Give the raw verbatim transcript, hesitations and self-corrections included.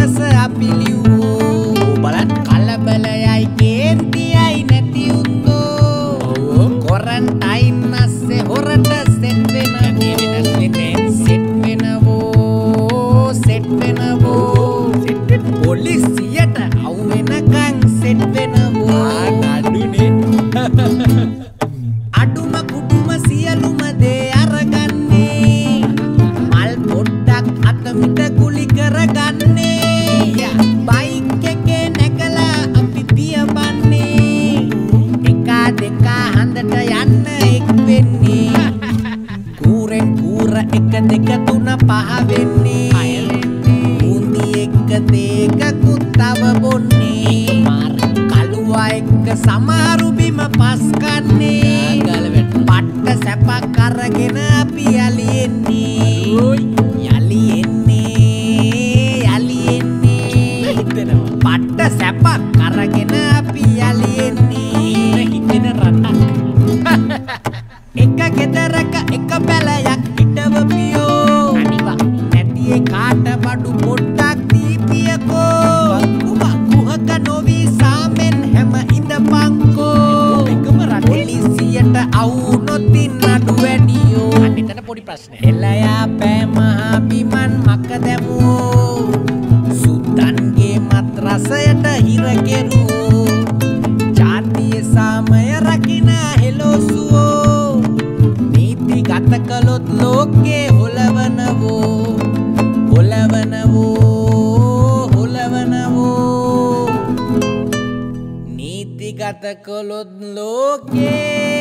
කොටස අපි ලිව්වෝ බලන්න කලබලයයි කේන්තියයි නැති උන්දෝ කොරන්ටයින් නැස්සේ හොරට සෙට් වෙනවෝ සෙට් වෙනවෝ සෙට් වෙනවෝ පොලිසියට අවු වෙනකන් සෙට් වෙනවෝ ආඩුනේ අඩුම කුඩුම සියලුම දේ අරගන්නේ මල් පොඩ්ඩක් අතමිට කුලි කරගන්නේ බයික් එකේ නැගලා අපි තියපන්නේ එක දෙක හන්දට යන්න එක් වෙන්නේ කූරෙන් කූර එක දෙක තුන පහ වෙන්නේ මුන්දි එක දෙකකුත් තව බොන්නේ කළුවා එක්ක සමහරු බිම පස් කන්නේ පට්ට සැපක් අරගෙන අපි යලි එන්නේ යලි එන්නේ යලි එන්නේ පට්ට සැපක් අරගෙන අපි යලි එන්නේ හිතෙන රටක් එක ගෙදරක එක පැලයක් හිටවපියෝ අනිවා නැති කාට බඩු පොට්ටක් දීපියකෝ උඹ කුහක නොවි සාමෙන් හැම ඉඳපන්කෝ එකම රට පොලිසියට අවු නොතින් නඩු වැඩියෝ අනිතන පොඩි ප්‍රශ්නයක් එළයා පෑ මහා බිමන් මක දැමුවෝ සුද්දන්ගේ මත් රසයට හිර කෙරුවෝ ජාතිය සාමය රකින්න හෙලෝසුවෝ නීති ගත කළොත් ලෝකේ හොලවනවෝ හොලවනවෝ හොලවනවෝ නීති ගත කළොත් ලෝකේ